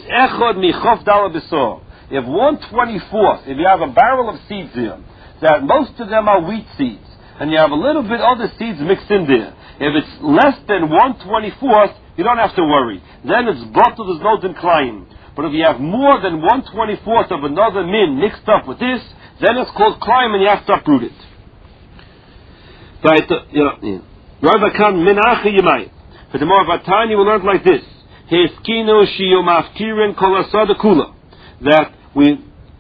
echad michof dala besor. If 1/24th, if you have a barrel of seeds there, that most of them are wheat seeds, and you have a little bit other seeds mixed in there, if it's less than 1/24th, you don't have to worry. Then it's bottled, there's no decline. But if you have more than 1/24th of another min mixed up with this, then it's called climb and you have to uproot it. But, for the more of our time, you will learn like this. That we,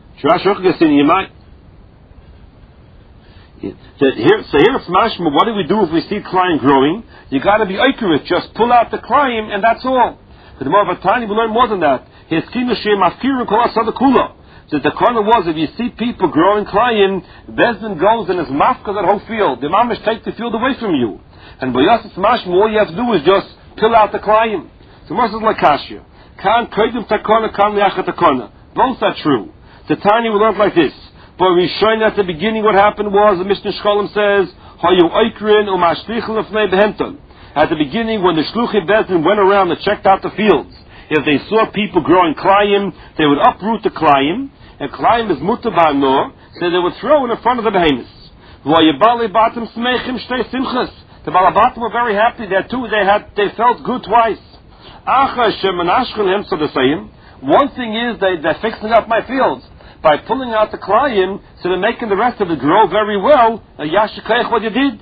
so here it's mashma. What do we do if we see climb growing? You got to be accurate. Just pull out the climb, and that's all. But the more of a tiny, we learn more than that. So the corner was, if you see people growing climb, Bezdin goes and is mafka that whole field. The mamish take the field away from you. And by us it's mashma. All you have to do is just pull out the climb. So most is like kashya. Kan kodim takona, kan liachat takona. Both are true. The tiny we learned like this. But we showing at the beginning what happened was, the Mishnah Shkolim says, Hayu oikrin umashlichel lefnei behenton. At the beginning, when the Shluchim Bezdin went around and checked out the fields, if they saw people growing klayim, they would uproot the klayim, and klayim is mutar ba'anor, so they would throw it in front of the behemoths. The Balabatim were very happy there too. They felt good twice. One thing is they're fixing up my fields by pulling out the klayim, so they're making the rest of it grow very well. Yashikayach, what you did.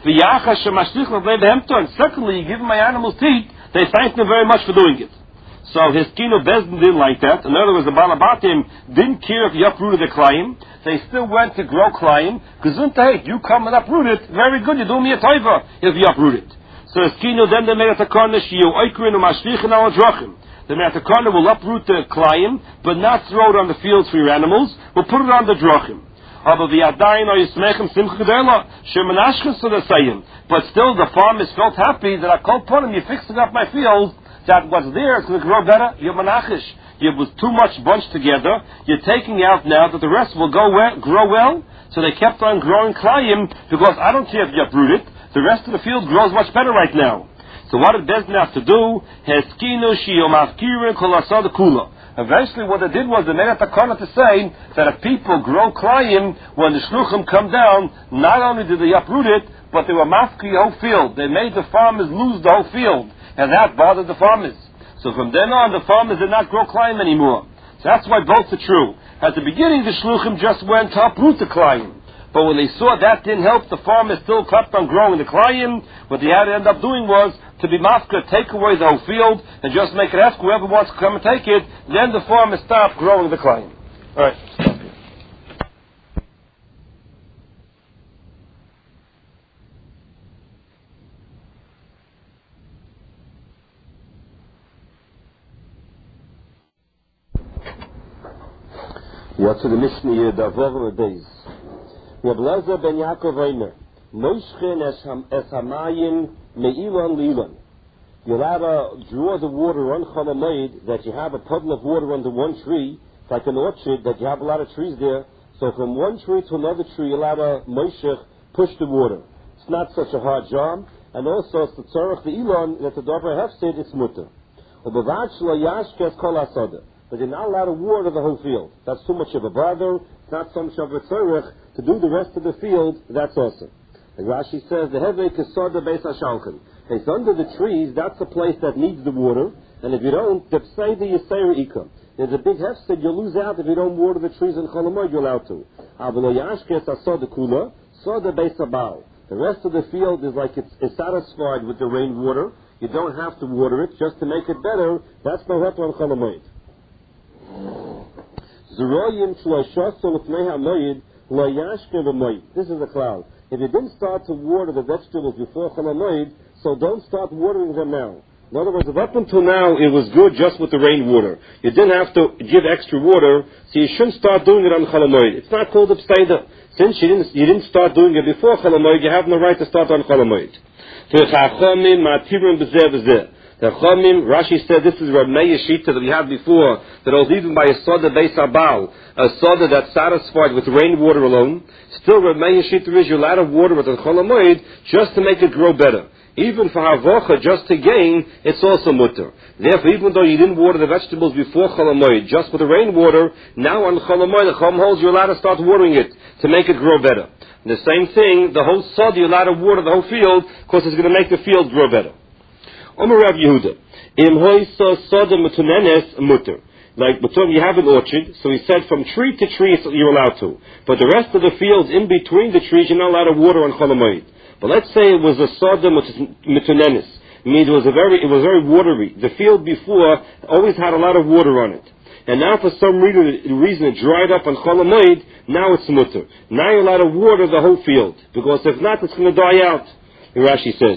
And secondly, you give my animals to eat. They thank them very much for doing it. So his kino Bezdin didn't like that. In other words, the Balabatim didn't care if you uprooted the klayim. They still went to grow klayim. Gesundheit, you come and uproot it. Very good, you do me a taiva if you uproot it. So his kino then they made a takana shiyu oikrin umashlichin al drachim. The Matakana will uproot the klayim, but not throw it on the fields for your animals. We'll put it on the drachim. But still, the farmers felt happy that I called upon him. You're fixing up my fields. That what's there is going to grow better. You're manachish. It was too much bunched together. You're taking out now that the rest will grow well. So they kept on growing klayim because I don't care if you uproot it. The rest of the field grows much better right now. So what did Bezdin have to do? Eventually what they did was they made a takana to say that if people grow klayim, when the shluchim come down, not only did they uproot it, but they were mafki the whole field. They made the farmers lose the whole field. And that bothered the farmers. So from then on, the farmers did not grow klayim anymore. So that's why both are true. At the beginning, the shluchim just went to uproot the klayim. But when they saw that didn't help, the farmers still kept on growing the klayim. What they had to end up doing was to be mafka, take away the whole field, and just make it ask whoever wants to come and take it. Then the farmers stopped growing the klayim. All right. What's the Mishnah here? The Avor days. Reb Lezer ben Yaakov Eimer, Moishchen es hamayim me'ilan lilan. You'll have to draw the water on Chol Hamoed, that you have a puddle of water under one tree, like an orchard, that you have a lot of trees there. So from one tree to another tree, you'll have a Moishech push the water. It's not such a hard job, and also it's the tzorach the ilan that the Dover have said it's mutter. Ubavad shlo yashkes kol asada. But you're not allowed to water the whole field. That's too much of a bother. It's not so much of a tzorech to do the rest of the field. That's awesome. And Rashi says the hevek is soda beis hashalchan. It's under the trees. That's the place that needs the water. And if you don't, the pseida yisera ikam. There's a big hefsed you'll lose out if you don't water the trees in Chol Hamoed. You're allowed to. Avlo yashkes asoda kula soda beis habal. The rest of the field is like it's satisfied with the rainwater. You don't have to water it just to make it better. That's the heter on Chol Hamoed. This is a cloud. If you didn't start to water the vegetables before Chol Hamoed, so don't start watering them now. In other words, if up until now it was good just with the rainwater, you didn't have to give extra water, so you shouldn't start doing it on Chol Hamoed. It's not called Pseida. Since you didn't start doing it before Chol Hamoed, you have no right to start on Chol Hamoed. The Chomim, Rashi said this is Reb Meir Shita that we had before, that was even by a soda beis habal, a soda that's satisfied with rainwater alone. Still, Reb Meir Shita is you're allowed to water with a Chol Hamoed just to make it grow better. Even for havocha, just to gain, it's also mutter. Therefore, even though you didn't water the vegetables before Chol Hamoed, just with the rainwater, now on Chol Hamoed, the Chum holds, you're allowed to start watering it to make it grow better. And the same thing, the whole sod, you're allowed to water the whole field, because it's going to make the field grow better. Omer Rav Yehuda, Im hoisa soda metunenes mutter. Like you have an orchard, so he said from tree to tree you're allowed to. But the rest of the fields in between the trees, you're not allowed to water on Chol Hamoed. But let's say it was a soda metunenes. It means it was very watery. The field before always had a lot of water on it. And now for some reason it dried up on Chol Hamoed, now it's mutter. Now you're allowed to water the whole field. Because if not, it's going to die out. Rashi says,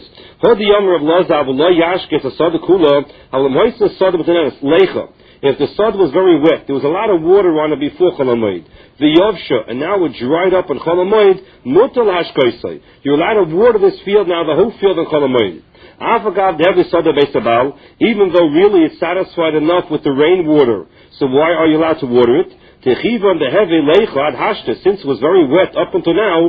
if the sod was very wet, there was a lot of water on it before Chol Hamoed, the yovsha, and now it dried up on Chol Hamoed, mutal hashkoisai. You're allowed to water this field now, the whole field on Chol Hamoed. Even though really it's satisfied enough with the rainwater, so why are you allowed to water it? Since it was very wet up until now,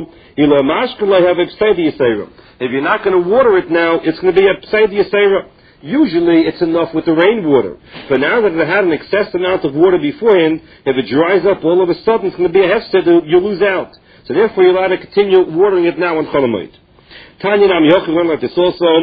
if you're not going to water it now, it's going to be a pseid yisera. Usually it's enough with the rainwater. But now that it had an excess amount of water beforehand, if it dries up all of a sudden, it's going to be a hefsed, you lose out. So therefore you're allowed to continue watering it now on Chol Hamoed. Tanya Nam Yochid went like this also,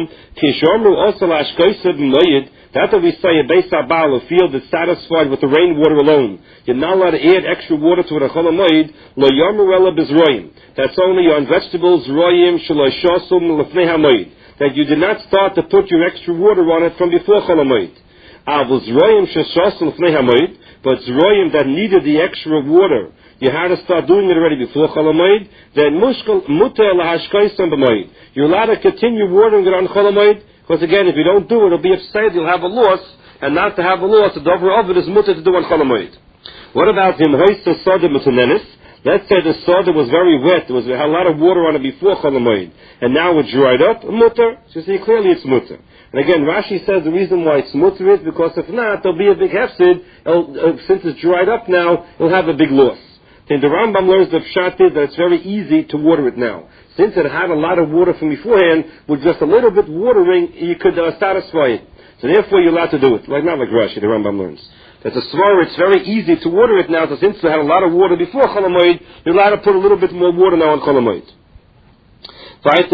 that we say a Beis Habal, a field that's satisfied with the rainwater alone. You're not allowed to add extra water to it on Chol Hamoed, lo yomer ela bizroyim. That's only on vegetables, royim, shelo shosum, lefnei hamoed. That you did not start to put your extra water on it from before Chol Hamoed. Avos royim sheshosum lefnei hamoed, but royim that needed the extra water, you had to start doing it already before Chol Hamoed, then muter lahashkaisam b'moed. You're allowed to continue watering it on Chol Hamoed, because again, if you don't do it, it'll be upset, you'll have a loss, and not to have a loss, the dover of it is mutter to do on Chol Hamoed. What about him hoista soda metunenes? Let's say the soda was very wet, it had a lot of water on it before Chol Hamoed, and now it dried up, mutter. So you see, clearly it's mutter. And again, Rashi says the reason why it's mutter is because if not, there'll be a big hefsid. Since it's dried up now, it'll have a big loss. Then the Rambam learns the pshat is that it's very easy to water it now. Since it had a lot of water from beforehand, with just a little bit watering, you could satisfy it. So therefore you're allowed to do it. Not like Rashi, the Rambam learns. That the Svar, it's very easy to water it now, so since it had a lot of water before Chol Hamoed, you're allowed to put a little bit more water now on Chol Hamoed. But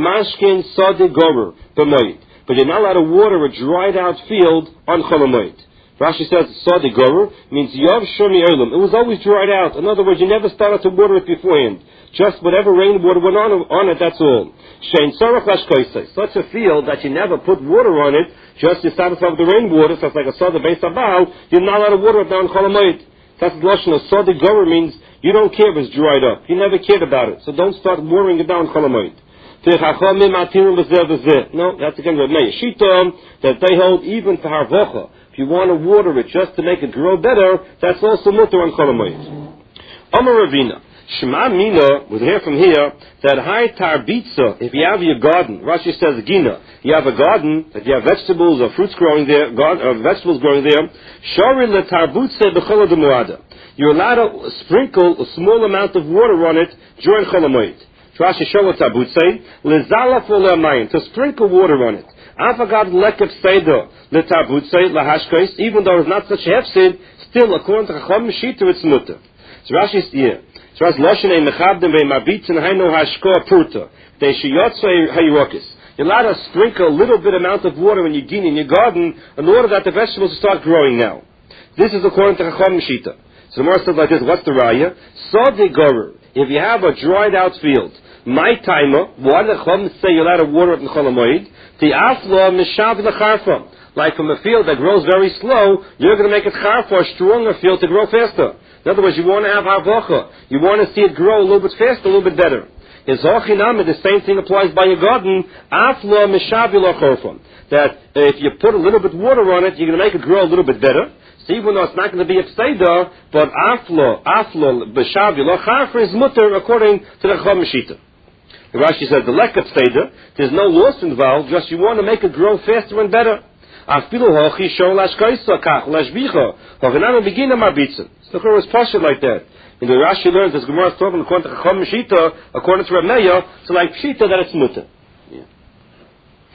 you're not allowed to water a dried out field on Chol Hamoed. Rashi says, Sadi Gorer means Yav Shomi Olam. It was always dried out. In other words, you never started to water it beforehand. Just whatever rainwater went on it, that's all. Shein Sarach Lashkoisei. Such a field that you never put water on it, just you satisfied with the rainwater, so it's like a Sadi Beis Habal, you're not allowed to water it down Chol Hamoed. That's the Lashon of Sadi Gorer means you don't care if it's dried up. You never cared about it. So don't start watering it down Chol Hamoed. No, that's again the Meir Shita, that they hold even for Harvocha. If you want to water it just to make it grow better, that's also mutter on Chol Hamoed. Amar Ravina, Shema Mina, we hear from here, that high tarbitza, if you have your garden, Rashi says Gina, you have a garden, that you have vegetables or fruits growing there, vegetables growing there, Shari le tarbutze b'chola demuada. You're allowed to sprinkle a small amount of water on it during Chol Hamoed. Rashi Sholo tarbutze, lezalaf u'le'amayim, to sprinkle water on it. Afagad lekef seder letabutze lahashkos, even though it's not such a hefsid, still according to Chacham Shita it's mutter. So Rashi's here. So Rashi Loshen ein mechabdim ve'mabitzin hainu hashkoa purta. They sheyotzo hayirokis. You're allowed to sprinkle a little bit amount of water in your garden in order that the vegetables start growing now. This is according to Chacham Shita. So the Gemara says like this, what's the raya? Sodi gorer. If you have a dried out field, my timer, why did the Chacham say you're allowed to water it in Chol Hamoed? The afla mishav lecharfa. Like from a field that grows very slow, you're going to make it charfa, a stronger field to grow faster. In other words, you want to have havocha. You want to see it grow a little bit faster, a little bit better. In Zochinam, the same thing applies by your garden. Afla mishav lecharfa. That if you put a little bit water on it, you're going to make it grow a little bit better. So even though it's not going to be a pseida, but afla mishav lecharfa is mutter according to the Chacham Shita. Rashi says the lack of seder, there's no loss involved, just you want to make it grow faster and better. So the Chur is partial like that. And the Rashi learns this Gemara is talking according to Chacham Shita, according to Rav Meir, so like Shita that it's mutter.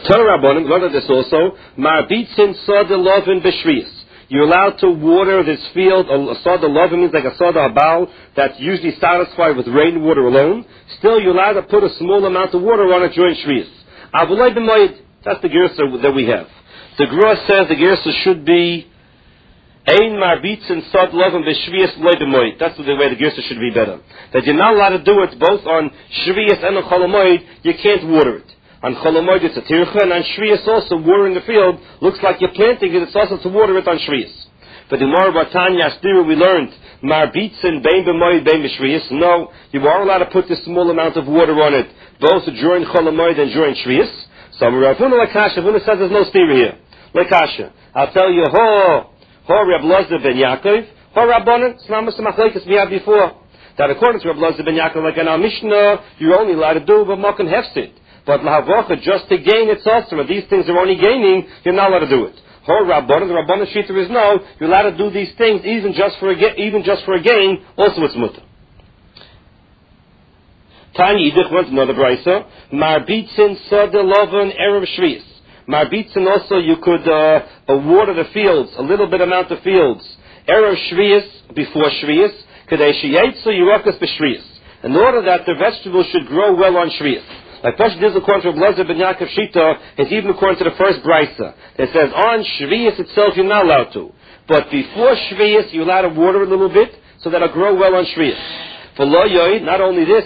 Rabbanim, look at this also. Marbitzin Soda Lovin B'Shviyas. You're allowed to water this field. A Soda Lovin means like a Soda Habal that's usually satisfied with rainwater alone. Still, you're allowed to put a small amount of water on it during Shviyas. Avulay B'Moed, that's the Gersa that we have. The Gra says the Gersa should be Ein Marbitzin Sod Lovin B'Shviyas Loy B'Moed. That's the way the Gersa should be better. That you're not allowed to do it both on Shviyas and on Chol Hamoed. You can't water it. On Chol Hamoed it's a tircha, and on Shviyas also watering the field looks like you're planting it. It's also to water it on Shviyas. But in Mar Batanya Astira we learned Marbitzin Bein B'Moed Bein B'Shviyas. No, you are allowed to put this small amount of water on it, both during Chol Hamoed and during Shviyas. So Rav Huna Lakasha, Huna says there's no stira here. Lakasha, I'll tell you, Reb Lazar ben Yaakov, Rabbanan, it's not Mr. Machlekes we had before. That according to Reb Lazar ben Yaakov, like in our Mishnah, you're only allowed to do B'Makan Hefsid. But Lahavocha, just to gain its also, these things are only gaining, you're not allowed to do it. Rabbanan, the Rabbanan Shita is no, you're allowed to do these things even just for a gain, also it's mutter. Tanya Yidich went another brisa. Marbitzin Soda Lovan Erev Shviyas. Marbitzin also you could water the fields, a little bit amount of fields. Erev Shviyas, before Shviyas, Kadesh Yetzu Yirakas B'Shviyas. In order that the vegetables should grow well on Shviyas. Like Pasha Diz according to Blazer ben Yaakov Shita, it's even according to the first brisa. That says on Shviyas itself you're not allowed to. But before Shviyas you're allowed to water a little bit so that it'll grow well on Shviyas. For Lo Yoid, not only this,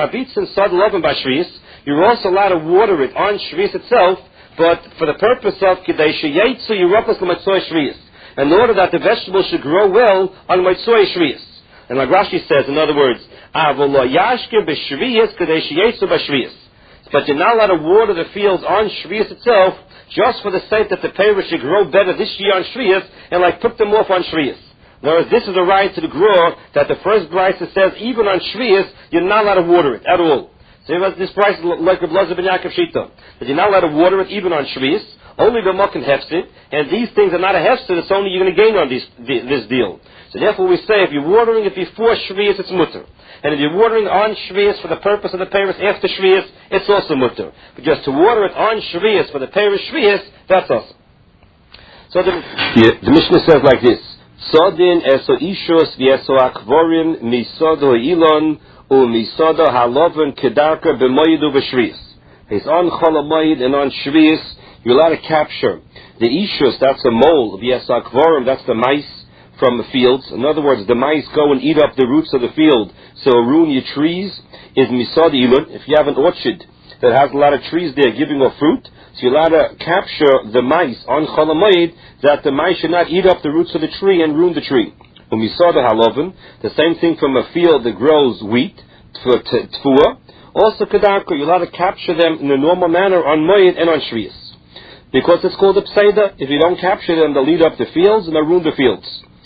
you're also allowed to water it on Shviyas itself, but for the purpose of Kadesh Yetzu Yirakas L'Matzoy Shviyas. In order that the vegetables should grow well on Matzoy Shviyas. And like Rashi says, in other words, Avolo Yashke B'Shviyas Kadesh Yetzu B'Shviyas. But you're not allowed to water the fields on Shviyas itself, just for the sake that the peiros should grow better this year on Shviyas, and like put them off on Shviyas. Whereas this is a right to the Gra that the first brisa says even on Shviyas you're not allowed to water it at all. So this price like Reb Lazar ben Yaakov Shita, that you're not allowed to water it even on Shviyas, only b'makan hefsid, and these things are not a hefsid, it's only you're going to gain on this deal. So therefore we say if you're watering it before Shviyas it's mutter. And if you're watering on Shviyas for the purpose of the peiros after Shviyas, it's also mutter. But just to water it on Shviyas for the peiros Shviyas, that's awesome. So the Mishnah says like this. Sodin eso ishos v'eso akvorim misodo ilon umisodo haloven kedarka b'moyidu b'shviyas. It's on Chol Hamoed and on Shviyas, you're allowed to capture the ishos, that's a mole, v'eso akvorim, that's the mice from the fields. In other words, the mice go and eat up the roots of the field, so ruin your trees, is misod ilon. If you have an orchard that has a lot of trees there giving off fruit, so you're allowed to capture the mice on Chol Hamoed, that the mice should not eat up the roots of the tree and ruin the tree. Umisada haloven, the same thing from a field that grows wheat, tfua. Also kedarko, you're allowed to capture them in a normal manner on Moed and on Shviyas. Because it's called a pseida. If you don't capture them, they'll eat up the fields and they'll ruin the fields.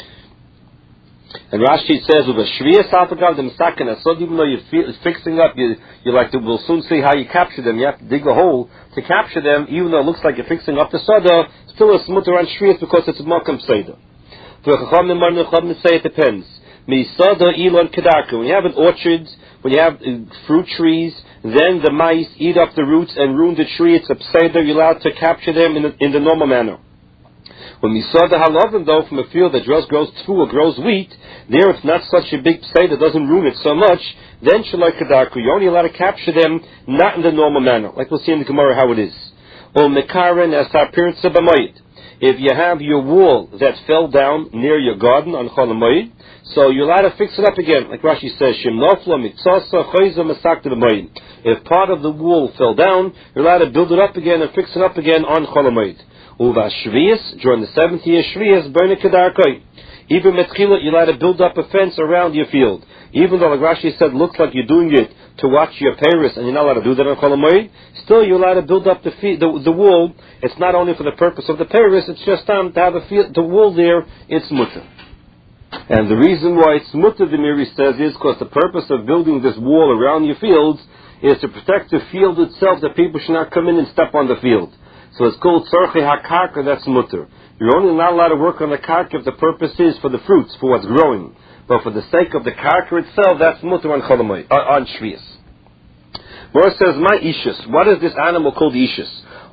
And Rashi says, with a Shviyas alpagav, the misakin asod, even though you're fixing up, we'll soon see how you capture them. You have to dig a hole to capture them, even though it looks like you're fixing up the soda, still a smutter on Shviyas because it's a makam pseida. For Chacham say it depends. Misada ilon kedarka. When you have an orchard, when you have fruit trees, then the mice eat up the roots and ruin the tree. It's a pseida. You're allowed to capture them in the normal manner. When we saw the halavim, though, from a field that just grows tfua, grows wheat, there it's not such a big pseida, that doesn't ruin it so much, then shalai kedarku. You're only allowed to capture them not in the normal manner, like we'll see in the Gemara how it is. Or mekaren as appearance of b'mayit. If you have your wall that fell down near your garden on Chol Hamoed, so you're allowed to fix it up again, like Rashi says, Shem nofla mitzasa choyza masakta b'mayit. If part of the wall fell down, you're allowed to build it up again and fix it up again on Chol Hamoed. Uva Shviyas, during the 7th year Shviyas, burn a kedarkoi. Even metchila, you're allowed to build up a fence around your field. Even though, like Rashi said, looks like you're doing it to watch your peiros, and you're not allowed to do that on Chol Hamoed, still you're allowed to build up the wall. It's not only for the purpose of the peiros, it's just time to have the wall there, it's mutter. And the reason why it's mutter, the Miri says, is because the purpose of building this wall around your fields is to protect the field itself, that people should not come in and step on the field. So it's called tzorchei hakarka, that's mutter. You're only not allowed to work on the karka if the purpose is for the fruits, for what's growing. But for the sake of the karka itself, that's mutter on Chol Hamoed, on Shviyas. Mora says, my ishus, what is this animal called ishus?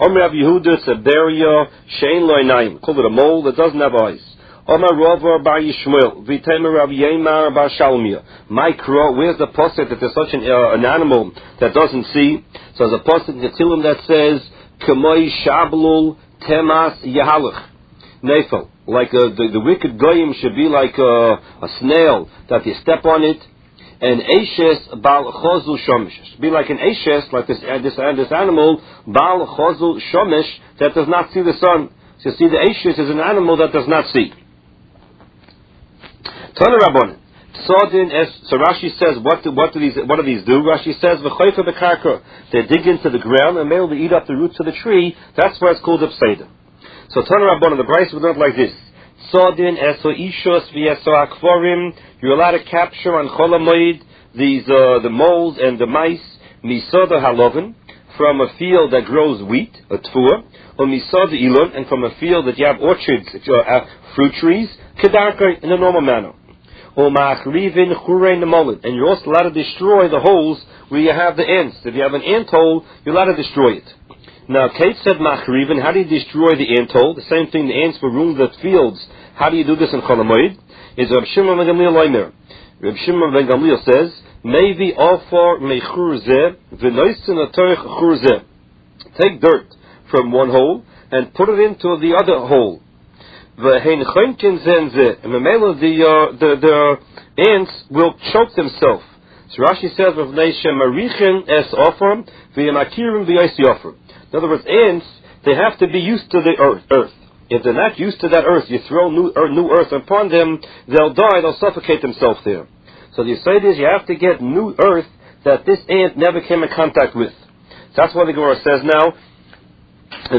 Omer Rav Yehuda Tzeberia Shein Lo Einayim. Call it a mole that doesn't have eyes. Omer Rava Bar Yishmael V'Temer Rav Yeimar Bar Shalmiya. Micro, where's the pasuk that there's such an animal that doesn't see? So there's a pasuk in the Tehillim that says K'moi Shablul Temas Yahalach Nefel. Like the wicked goyim should be like a snail that you step on it. And Eishes Bal Chozul Shomish. Be like an Eishes, like this animal, Bal Chozul Shomish, that does not see the sun. So you see, the Eishes is an animal that does not see. Tana Rabbanan. So Rashi says, what do these do? Rashi says, V'choyfa b'karka. They dig into the ground and they'll eat up the roots of the tree. That's why it's called Upseda. So Tana Rabbanan, the Bryce would look like this. Sodin eso ishos v'eso akvorim. You're allowed to capture on Chol HaMoed these the moles and the mice. Misoda haloven, from a field that grows wheat, a tfua, or misoda ilon, and from a field that you have orchards, fruit trees, kedarka, in a normal manner. Or ma'achrivin churein nemolin, and you're also allowed to destroy the holes where you have the ants. If you have an ant hole, you're allowed to destroy it. Now, Kate said ma'achrivin. How do you destroy the ant hole? The same thing. The ants will ruin the fields. How do you do this in Chol HaMoed? Is Reb Shimon ben Gamliel Omer. Reb Shimon ben Gamliel says, Maybe offer mechur zeh v'noisin atorich chur zeh. Take dirt from one hole and put it into the other hole. V'hein choinkin zen zeh. And the ants will choke themselves. So Rashi says, V'vnei shemarichin es offer v'yamakirim v'yosi offer. In other words, ants, they have to be used to the earth. If they're not used to that earth, you throw new earth upon them, they'll die, they'll suffocate themselves there. So the aside is, you have to get new earth that this ant never came in contact with. That's what the Gemara says now. It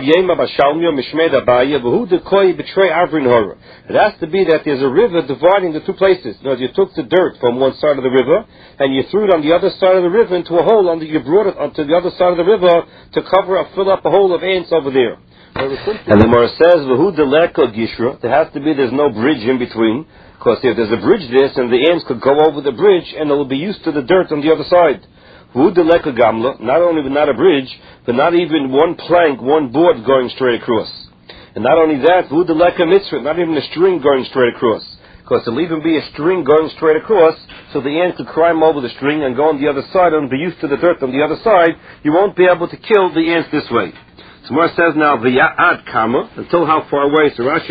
has to be that there's a river dividing the two places. Now, you took the dirt from one side of the river and you threw it on the other side of the river into a hole. You brought it onto the other side of the river to fill up a hole of ants over there. And the Gemara says, there's no bridge in between. Because if there's a bridge there, then the ants could go over the bridge and they'll be used to the dirt on the other side. Not only not a bridge, but not even one plank, one board going straight across. And not only that, not even a string going straight across. Because there'll even be a string going straight across, so the ant could climb over the string and go on the other side and be used to the dirt on the other side. You won't be able to kill the ants this way. So Gemara says now, v'ya'ad kama, until how far away? So Rashi